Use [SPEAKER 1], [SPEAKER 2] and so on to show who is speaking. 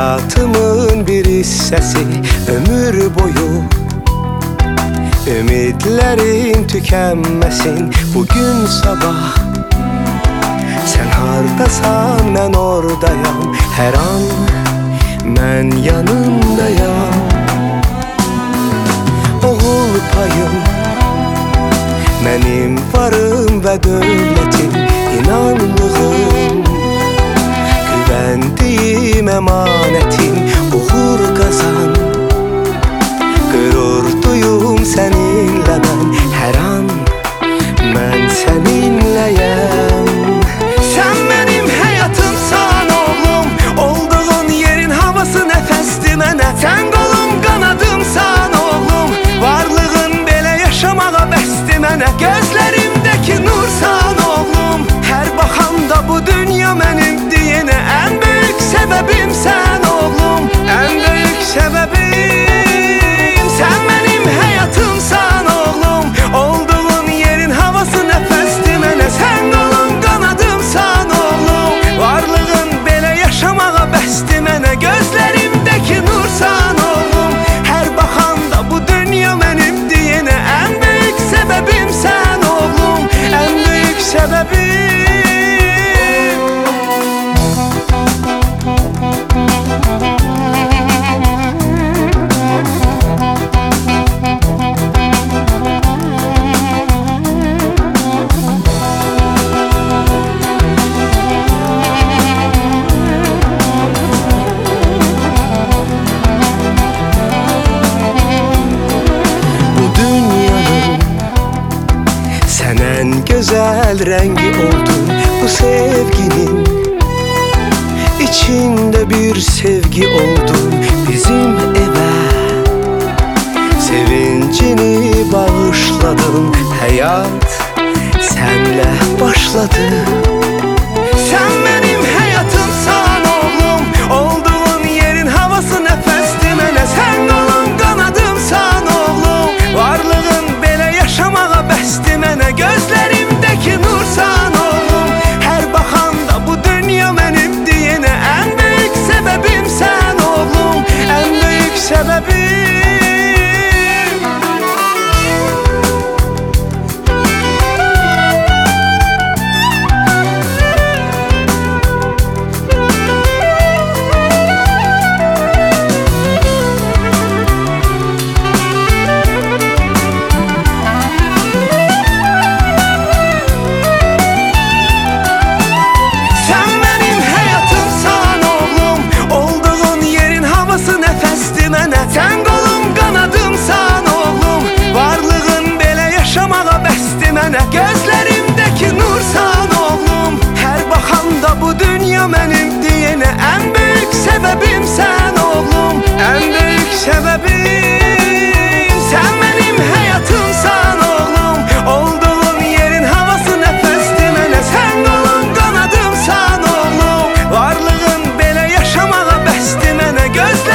[SPEAKER 1] hayatımın bir hissesi, ömür boyu ümitlerim tükenmesin. Bugün sabah sen hardasan mən oradayam, her an mən yanındayam. Oğul payım mənim varım və dövlətim, inanlığım, güvəndiyim əmanətim. Uğur qazan, qürur duyum səninlə mən, hər an mən səninləyəm. Sən mənim həyatımsan oğlum, olduğun yerin havası nəfəsdir mənə. Sən qolum qanadımsan oğlum, varlığın belə yaşamağa bəsdir mənə. Gözlərimdəki nursan oğlum, hər baxanda bu dünya mənim deyənə. Ən böyük səbəbim sən oğlum, ən böyük səbəbim. Sən mənim həyatımsan oğlum, olduğun yerin havası nəfəsdir mənə. Sən qolum qanadımsan oğlum, varlığın belə yaşamağa bəsdir mənə. Gözlərimdəki nursan oğlum, hər baxanda bu dünya mənim deyənə. Ən böyük səbəbim sən oğlum, ən böyük səbəbim. Ən gözəl rəngi oldun bu sevginin, içində bir sevgi oldun bizim evə. Sevincini bağışladın, həyat sənlə başladı. Sən mənim həyatımsan oğlum, olduğun yerin havası nəfəsdir mənə. Sən qolun qanadımsan oğlum, varlığın belə yaşamağa bəsdir mənə. Gözlərimdəki nursan oğlum, hər baxanda bu dünya mənim deyənə. Ən böyük səbəbim sən oğlum, ən böyük səbəbim. Sən qolum qanadımsan oğlum, varlığın belə yaşamağa bəsdir mənə. Gözlərimdəki nursan oğlum, hər baxanda bu dünya mənim deyənə. Ən böyük səbəbim sən oğlum, ən böyük səbəbim. Sən mənim həyatımsan oğlum, olduğun yerin havası nəfəsdir mənə. Sən qolun qanadımsan oğlum, varlığın belə yaşamağa bəsdir mənə.